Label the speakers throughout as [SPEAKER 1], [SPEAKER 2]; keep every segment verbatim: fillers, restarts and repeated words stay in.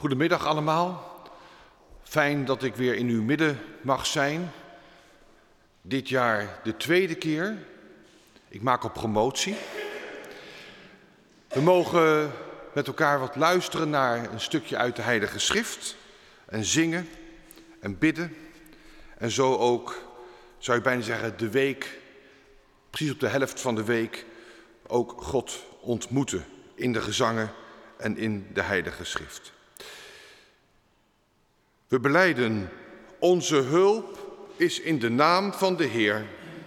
[SPEAKER 1] Goedemiddag allemaal. Fijn dat ik weer in uw midden mag zijn. Dit jaar de tweede keer. Ik maak op promotie. We mogen met elkaar wat luisteren naar een stukje uit de Heilige Schrift. En zingen en bidden. En zo ook, zou je bijna zeggen, de week, precies op de helft van de week, ook God ontmoeten in de gezangen en in de Heilige Schrift. We belijden, onze hulp is in de naam van de Heer.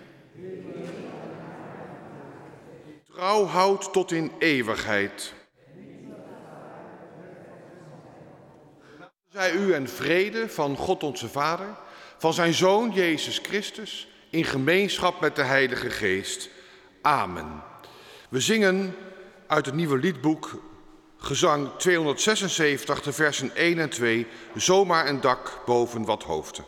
[SPEAKER 1] Trouw houdt tot in eeuwigheid. Zij u en vrede van God onze Vader, van zijn Zoon Jezus Christus, in gemeenschap met de Heilige Geest. Amen. We zingen uit het nieuwe liedboek Gezang tweehonderdzesenzeventig, de versen één en twee, zomaar een dak boven wat hoofden.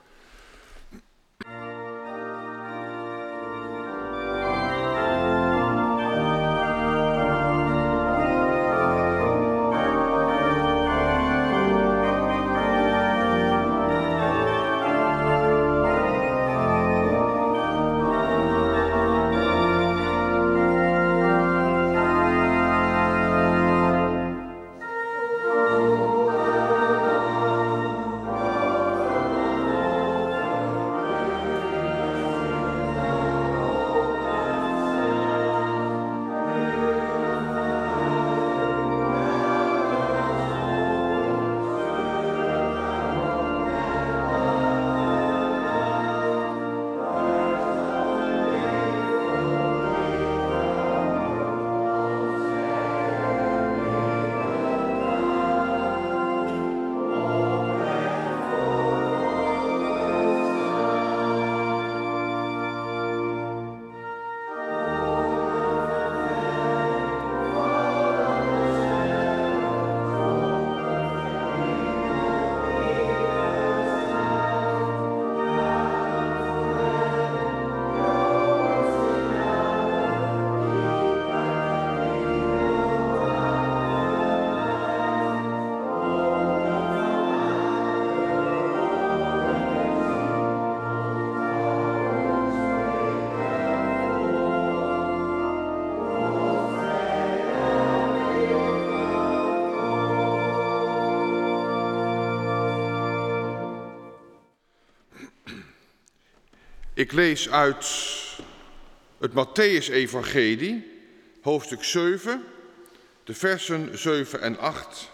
[SPEAKER 1] Ik lees uit het Mattheüs-evangelie, hoofdstuk zeven, de versen zeven en acht.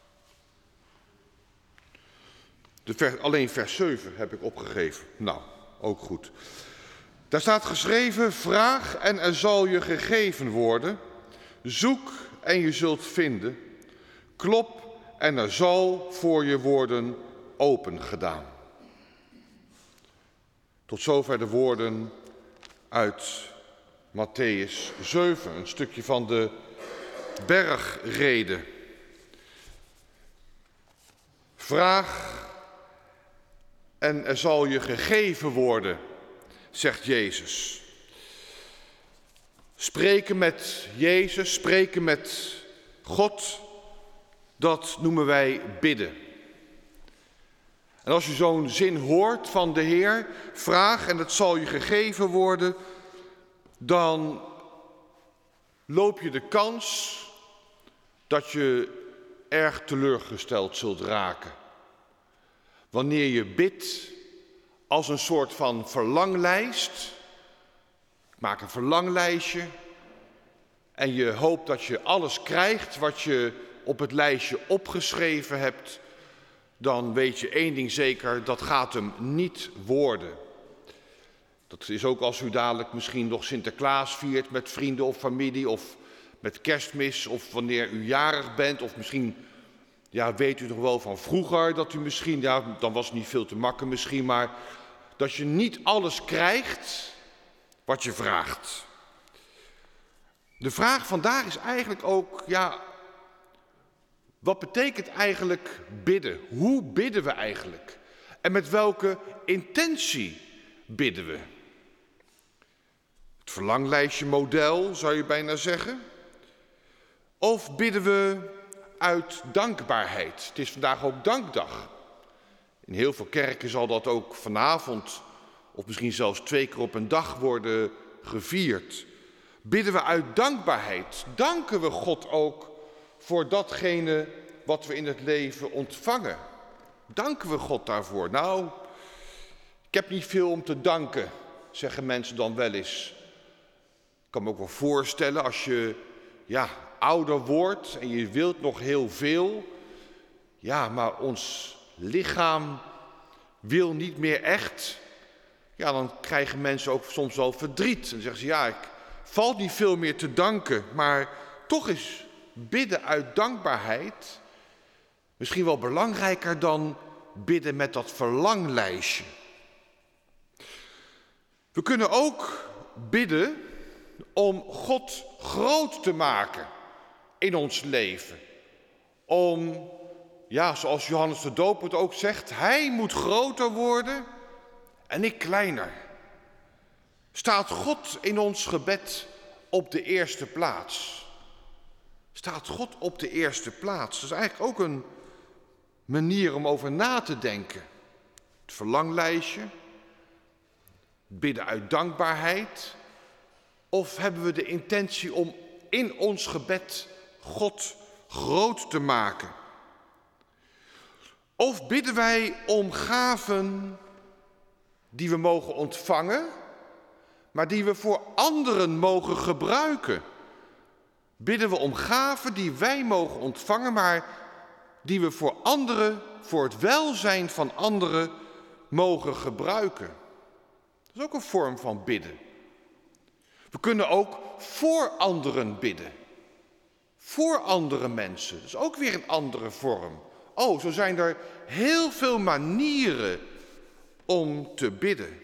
[SPEAKER 1] De vers, alleen vers zeven heb ik opgegeven. Nou, ook goed. Daar staat geschreven, vraag en er zal je gegeven worden. Zoek en je zult vinden. Klop en er zal voor je worden opengedaan. Tot zover de woorden uit Mattheüs zeven, een stukje van de bergrede. Vraag en er zal je gegeven worden, zegt Jezus. Spreken met Jezus, spreken met God, dat noemen wij bidden. En als je zo'n zin hoort van de Heer, vraag en het zal je gegeven worden, dan loop je de kans dat je erg teleurgesteld zult raken. Wanneer je bidt als een soort van verlanglijst, maak een verlanglijstje en je hoopt dat je alles krijgt wat je op het lijstje opgeschreven hebt, dan weet je één ding zeker, dat gaat hem niet worden. Dat is ook als u dadelijk misschien nog Sinterklaas viert met vrienden of familie, of met Kerstmis, of wanneer u jarig bent, of misschien, ja, weet u nog wel van vroeger, dat u misschien, ja, dan was het niet veel te makken misschien, maar dat je niet alles krijgt wat je vraagt. De vraag vandaag is eigenlijk ook, ja, wat betekent eigenlijk bidden? Hoe bidden we eigenlijk? En met welke intentie bidden we? Het verlanglijstje model, zou je bijna zeggen. Of bidden we uit dankbaarheid. Het is vandaag ook dankdag. In heel veel kerken zal dat ook vanavond, of misschien zelfs twee keer op een dag worden gevierd. Bidden we uit dankbaarheid. Danken we God ook voor datgene wat we in het leven ontvangen. Danken we God daarvoor? Nou, ik heb niet veel om te danken, zeggen mensen dan wel eens. Ik kan me ook wel voorstellen als je ja, ouder wordt en je wilt nog heel veel. Ja, maar ons lichaam wil niet meer echt. Ja, dan krijgen mensen ook soms wel verdriet. En dan zeggen ze, ja, ik valt niet veel meer te danken. Maar toch is bidden uit dankbaarheid misschien wel belangrijker dan bidden met dat verlanglijstje. We kunnen ook bidden om God groot te maken in ons leven. Om, ja, zoals Johannes de Doper het ook zegt, hij moet groter worden en ik kleiner. Staat God in ons gebed op de eerste plaats? Staat God op de eerste plaats? Dat is eigenlijk ook een manier om over na te denken. Het verlanglijstje, bidden uit dankbaarheid. Of hebben we de intentie om in ons gebed God groot te maken? Of bidden wij om gaven die we mogen ontvangen, maar die we voor anderen mogen gebruiken? Bidden we om gaven die wij mogen ontvangen, maar die we voor anderen, voor het welzijn van anderen, mogen gebruiken? Dat is ook een vorm van bidden. We kunnen ook voor anderen bidden. Voor andere mensen. Dat is ook weer een andere vorm. Oh, zo zijn er heel veel manieren om te bidden.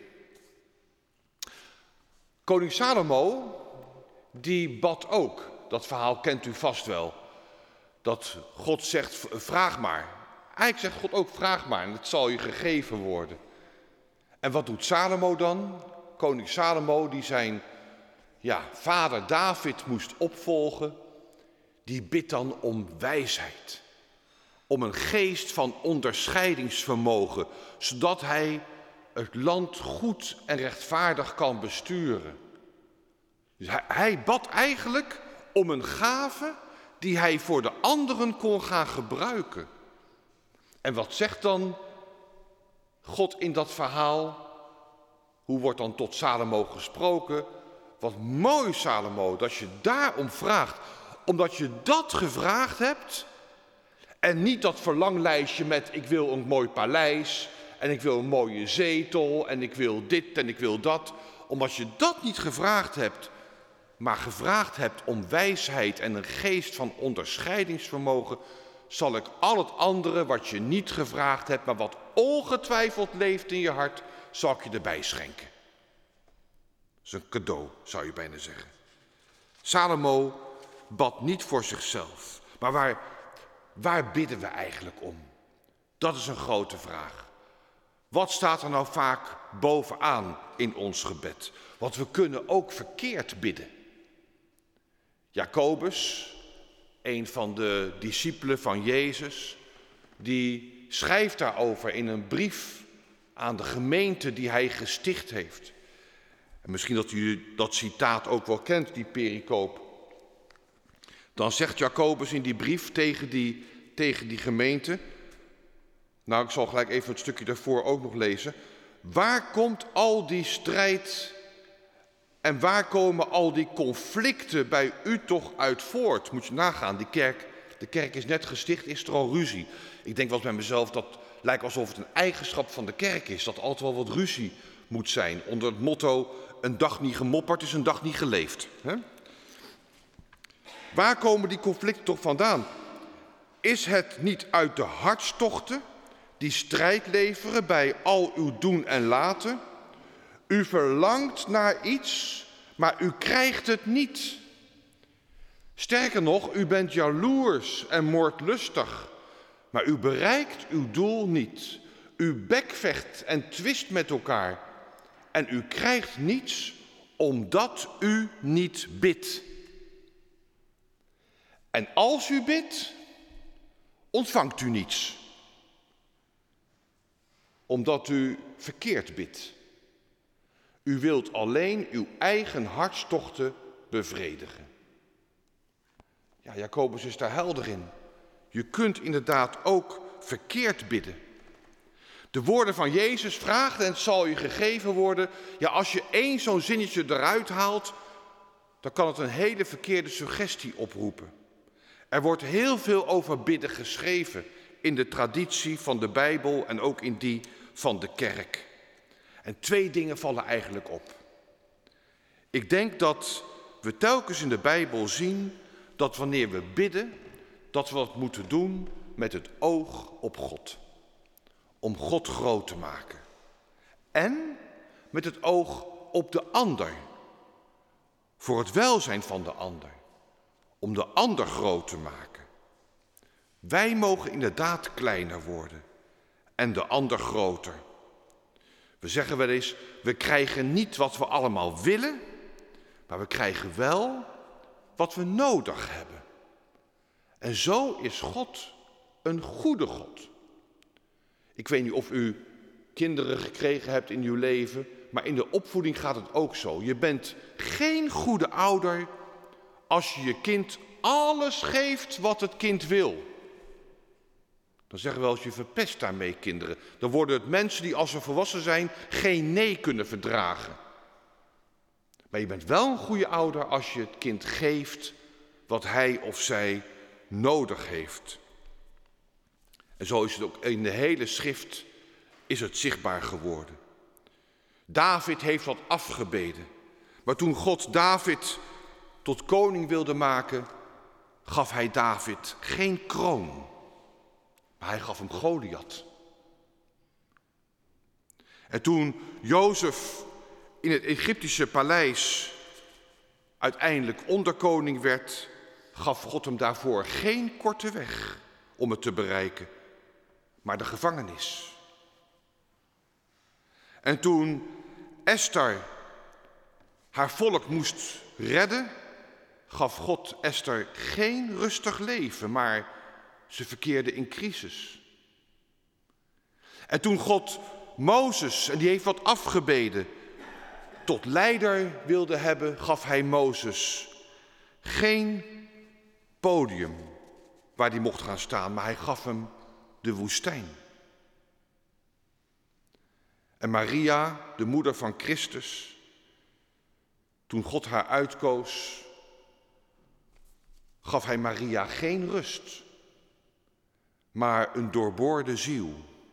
[SPEAKER 1] Koning Salomo, die bad ook. Dat verhaal kent u vast wel. Dat God zegt, vraag maar. Eigenlijk zegt God ook, vraag maar en het zal je gegeven worden. En wat doet Salomo dan? Koning Salomo, die zijn ja, vader David moest opvolgen, die bidt dan om wijsheid. Om een geest van onderscheidingsvermogen, zodat hij het land goed en rechtvaardig kan besturen. Dus hij, hij bad eigenlijk om een gave die hij voor de anderen kon gaan gebruiken. En wat zegt dan God in dat verhaal? Hoe wordt dan tot Salomo gesproken? Wat mooi, Salomo, dat je daarom vraagt. Omdat je dat gevraagd hebt en niet dat verlanglijstje met ik wil een mooi paleis en ik wil een mooie zetel en ik wil dit en ik wil dat. Omdat je dat niet gevraagd hebt, maar gevraagd hebt om wijsheid en een geest van onderscheidingsvermogen, zal ik al het andere wat je niet gevraagd hebt, maar wat ongetwijfeld leeft in je hart, zal ik je erbij schenken. Dat is een cadeau, zou je bijna zeggen. Salomo bad niet voor zichzelf. Maar waar, waar bidden we eigenlijk om? Dat is een grote vraag. Wat staat er nou vaak bovenaan in ons gebed? Want we kunnen ook verkeerd bidden. Jacobus, een van de discipelen van Jezus, die schrijft daarover in een brief aan de gemeente die hij gesticht heeft. En misschien dat u dat citaat ook wel kent, die pericoop. Dan zegt Jacobus in die brief tegen die, tegen die gemeente, nou ik zal gelijk even het stukje daarvoor ook nog lezen. Waar komt al die strijd en waar komen al die conflicten bij u toch uit voort? Moet je nagaan, die kerk, de kerk is net gesticht, is er al ruzie. Ik denk wel eens bij mezelf, dat lijkt alsof het een eigenschap van de kerk is, dat er altijd wel wat ruzie moet zijn. Onder het motto, een dag niet gemopperd is een dag niet geleefd. Hè? Waar komen die conflicten toch vandaan? Is het niet uit de hartstochten die strijd leveren bij al uw doen en laten? U verlangt naar iets, maar u krijgt het niet. Sterker nog, u bent jaloers en moordlustig, maar u bereikt uw doel niet. U bekvecht en twist met elkaar en u krijgt niets omdat u niet bidt. En als u bidt, ontvangt u niets, omdat u verkeerd bidt. U wilt alleen uw eigen hartstochten bevredigen. Ja, Jacobus is daar helder in. Je kunt inderdaad ook verkeerd bidden. De woorden van Jezus, vraag en het zal je gegeven worden. Ja, als je één zo'n zinnetje eruit haalt, dan kan het een hele verkeerde suggestie oproepen. Er wordt heel veel over bidden geschreven in de traditie van de Bijbel en ook in die van de kerk. En twee dingen vallen eigenlijk op. Ik denk dat we telkens in de Bijbel zien dat wanneer we bidden, dat we dat moeten doen met het oog op God. Om God groot te maken. En met het oog op de ander. Voor het welzijn van de ander. Om de ander groot te maken. Wij mogen inderdaad kleiner worden. En de ander groter. We zeggen wel eens, we krijgen niet wat we allemaal willen. Maar we krijgen wel wat we nodig hebben. En zo is God een goede God. Ik weet niet of u kinderen gekregen hebt in uw leven, maar in de opvoeding gaat het ook zo. Je bent geen goede ouder als je je kind alles geeft wat het kind wil. Dan zeggen we wel eens, je verpest daarmee kinderen. Dan worden het mensen die als ze volwassen zijn geen nee kunnen verdragen. Maar je bent wel een goede ouder als je het kind geeft wat hij of zij nodig heeft. En zo is het ook in de hele schrift is het zichtbaar geworden. David heeft wat afgebeden. Maar toen God David tot koning wilde maken, gaf hij David geen kroon. Maar hij gaf hem Goliath. En toen Jozef in het Egyptische paleis uiteindelijk onderkoning werd, gaf God hem daarvoor geen korte weg om het te bereiken, maar de gevangenis. En toen Esther haar volk moest redden, gaf God Esther geen rustig leven, maar ze verkeerde in crisis. En toen God Mozes, en die heeft wat afgebeden, tot leider wilde hebben, gaf hij Mozes geen podium waar hij mocht gaan staan, maar hij gaf hem de woestijn. En Maria, de moeder van Christus, toen God haar uitkoos, gaf hij Maria geen rust, maar een doorboorde ziel.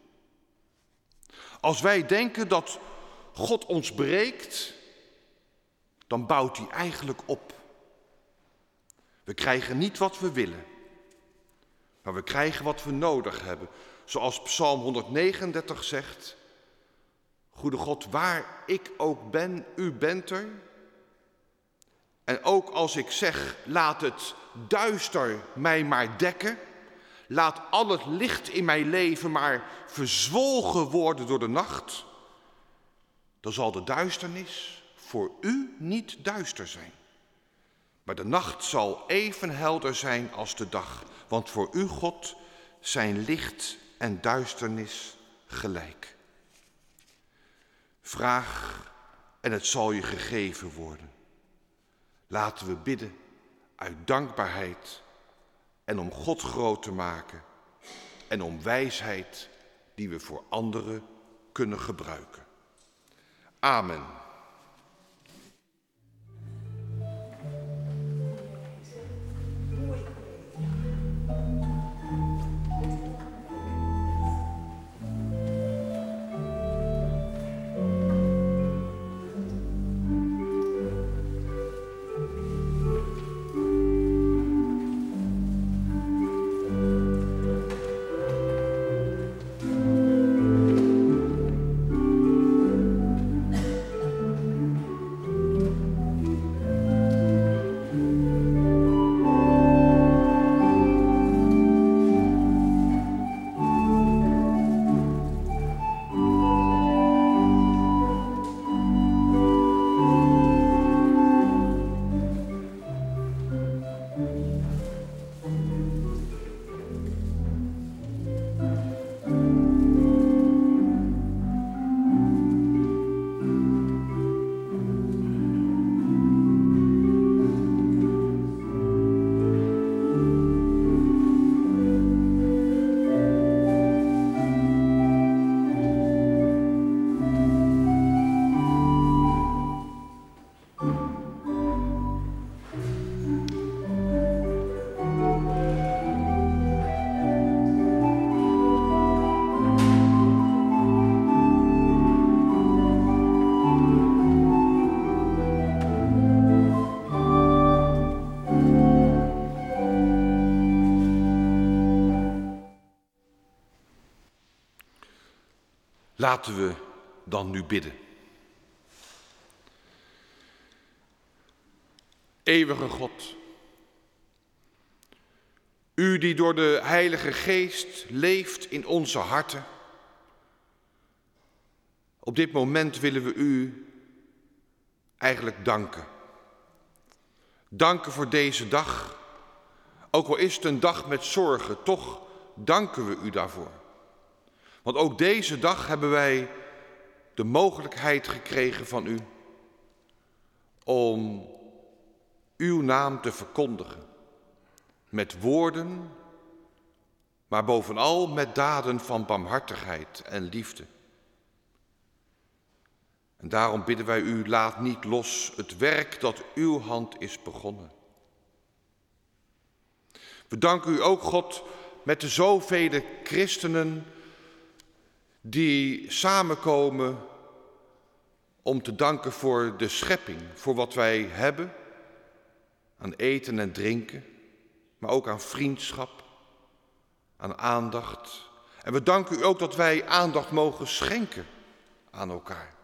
[SPEAKER 1] Als wij denken dat God ons breekt, dan bouwt hij eigenlijk op. We krijgen niet wat we willen, maar we krijgen wat we nodig hebben. Zoals Psalm honderdnegenendertig zegt, Goede God, waar ik ook ben, u bent er. En ook als ik zeg, laat het duister mij maar dekken, laat al het licht in mijn leven maar verzwolgen worden door de nacht, dan zal de duisternis voor u niet duister zijn. Maar de nacht zal even helder zijn als de dag, want voor u, God, zijn licht en duisternis gelijk. Vraag en het zal je gegeven worden. Laten we bidden uit dankbaarheid en om God groot te maken en om wijsheid die we voor anderen kunnen gebruiken. Amen. Laten we dan nu bidden. Eeuwige God, u die door de Heilige Geest leeft in onze harten. Op dit moment willen we u eigenlijk danken. Danken voor deze dag. Ook al is het een dag met zorgen, toch danken we u daarvoor. Want ook deze dag hebben wij de mogelijkheid gekregen van u om uw naam te verkondigen. Met woorden, maar bovenal met daden van barmhartigheid en liefde. En daarom bidden wij u, laat niet los het werk dat uw hand is begonnen. We danken u ook, God, met de zoveel christenen die samenkomen om te danken voor de schepping, voor wat wij hebben aan eten en drinken, maar ook aan vriendschap, aan aandacht. En we danken u ook dat wij aandacht mogen schenken aan elkaar.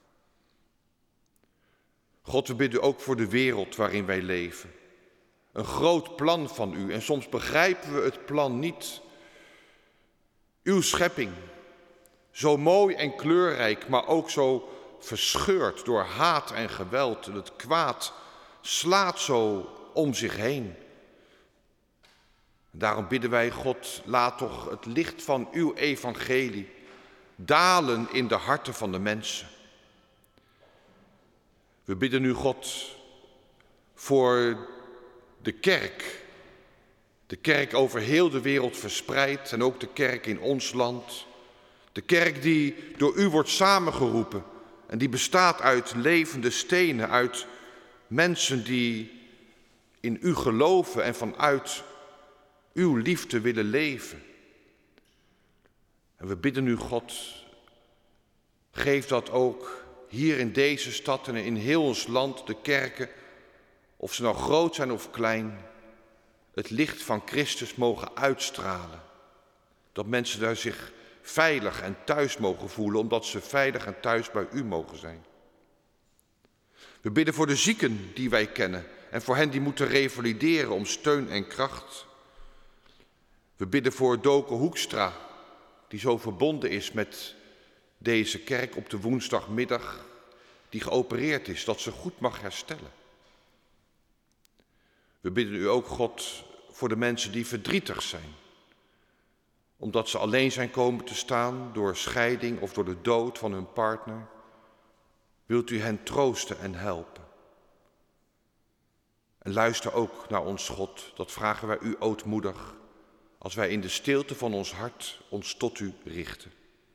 [SPEAKER 1] God, we bidden ook voor de wereld waarin wij leven. Een groot plan van u en soms begrijpen we het plan niet. Uw schepping, zo mooi en kleurrijk, maar ook zo verscheurd door haat en geweld. En het kwaad slaat zo om zich heen. Daarom bidden wij, God, laat toch het licht van uw evangelie dalen in de harten van de mensen. We bidden u, God, voor de kerk. De kerk over heel de wereld verspreid en ook de kerk in ons land. De kerk die door u wordt samengeroepen en die bestaat uit levende stenen, uit mensen die in u geloven en vanuit uw liefde willen leven. En we bidden u, God, geef dat ook hier in deze stad en in heel ons land, de kerken, of ze nou groot zijn of klein, het licht van Christus mogen uitstralen. Dat mensen daar zich veilig en thuis mogen voelen, omdat ze veilig en thuis bij u mogen zijn. We bidden voor de zieken die wij kennen en voor hen die moeten revalideren om steun en kracht. We bidden voor Doke Hoekstra, die zo verbonden is met deze kerk op de woensdagmiddag, die geopereerd is, dat ze goed mag herstellen. We bidden u ook, God, voor de mensen die verdrietig zijn, omdat ze alleen zijn komen te staan door scheiding of door de dood van hun partner. Wilt u hen troosten en helpen? En luister ook naar ons, God, dat vragen wij u ootmoedig, als wij in de stilte van ons hart ons tot u richten.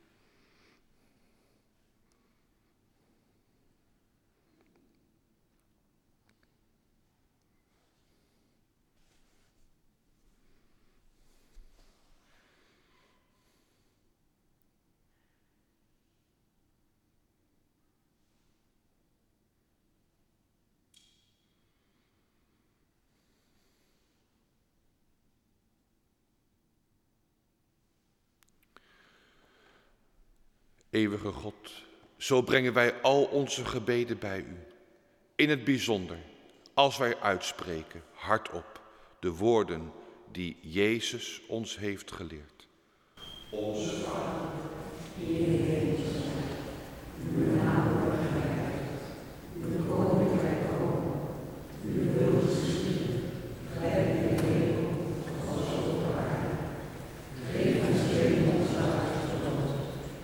[SPEAKER 1] Eeuwige God, zo brengen wij al onze gebeden bij u. In het bijzonder als wij uitspreken hardop de woorden die Jezus ons heeft geleerd. Onze Vader, die in de hemel zijt, uw naam wordt geheiligd, uw koninkrijk komen, uw wil geschieden, gelijk in de hemel als op de aarde. Geef ons heden ons dagelijks brood.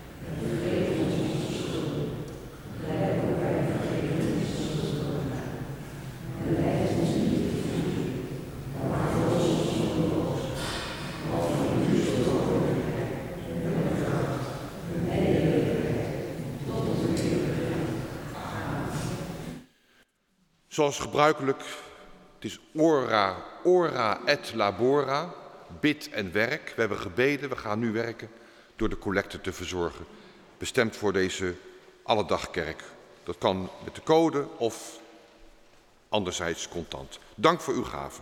[SPEAKER 1] Zoals gebruikelijk, het is ora, ora et labora, bid en werk. We hebben gebeden, we gaan nu werken door de collecte te verzorgen. Bestemd voor deze alledagkerk. Dat kan met de code of anderzijds contant. Dank voor uw gave.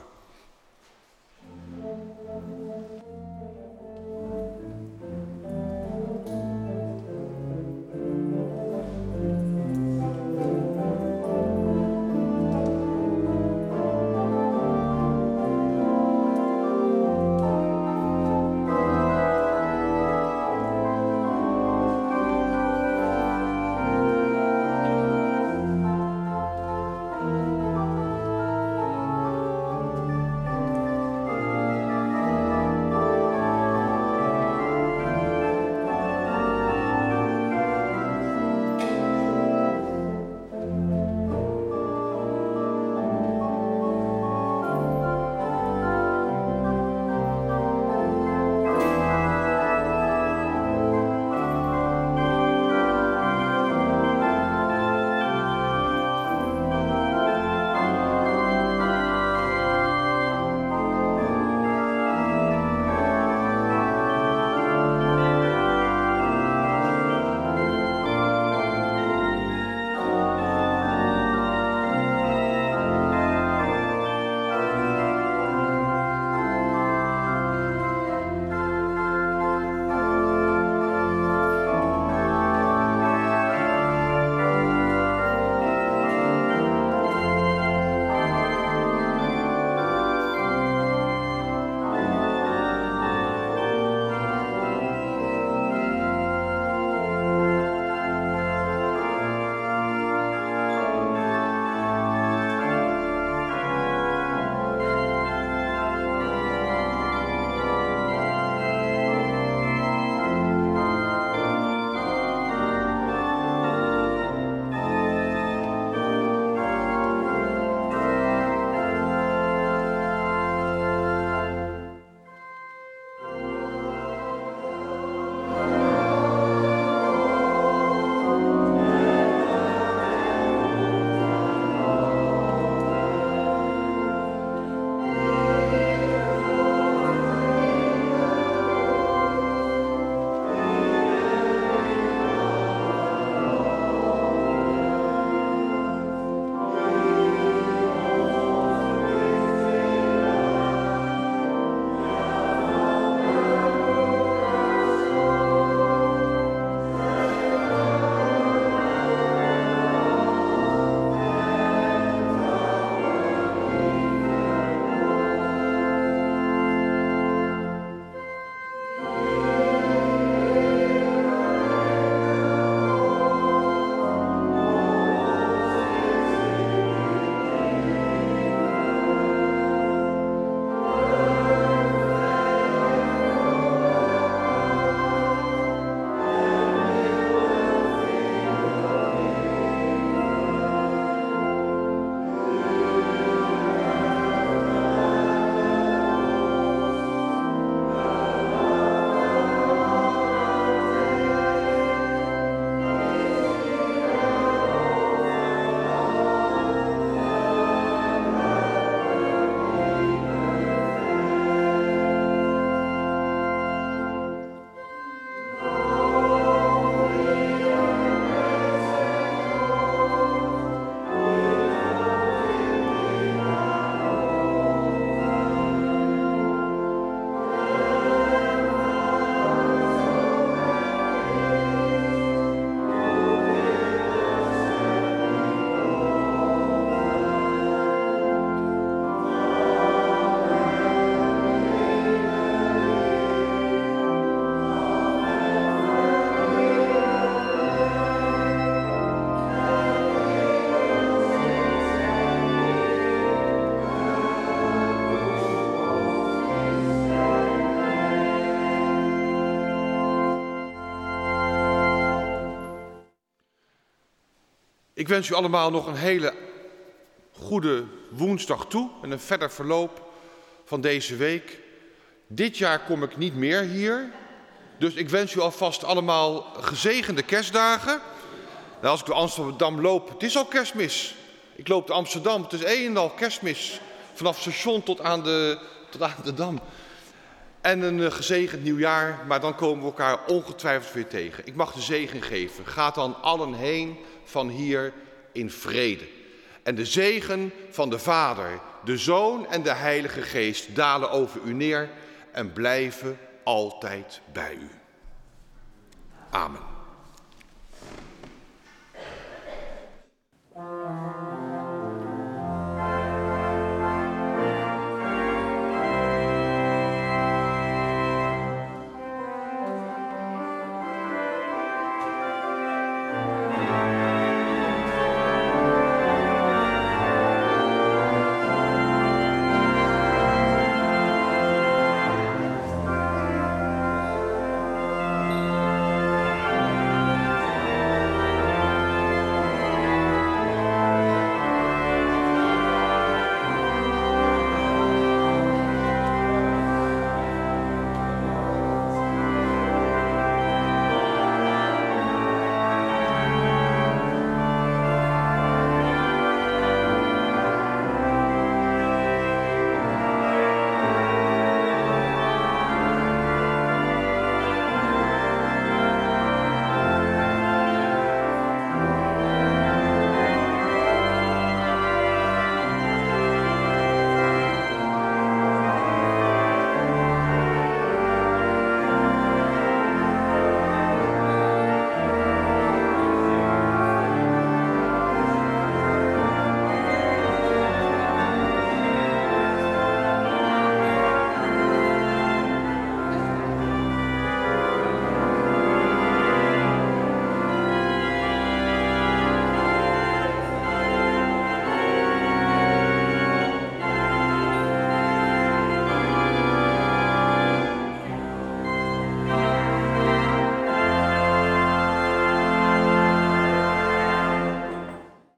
[SPEAKER 1] Ik wens u allemaal nog een hele goede woensdag toe en een verder verloop van deze week. Dit jaar kom ik niet meer hier, dus ik wens u alvast allemaal gezegende kerstdagen. Nou, als ik door Amsterdam loop, het is al kerstmis. Ik loop door Amsterdam, het is een en al kerstmis. Vanaf het station tot aan de, tot aan de Dam. En een uh, gezegend nieuwjaar, maar dan komen we elkaar ongetwijfeld weer tegen. Ik mag de zegen geven. Gaat dan allen heen van hier in vrede. En de zegen van de Vader, de Zoon en de Heilige Geest dalen over u neer en blijven altijd bij u. Amen.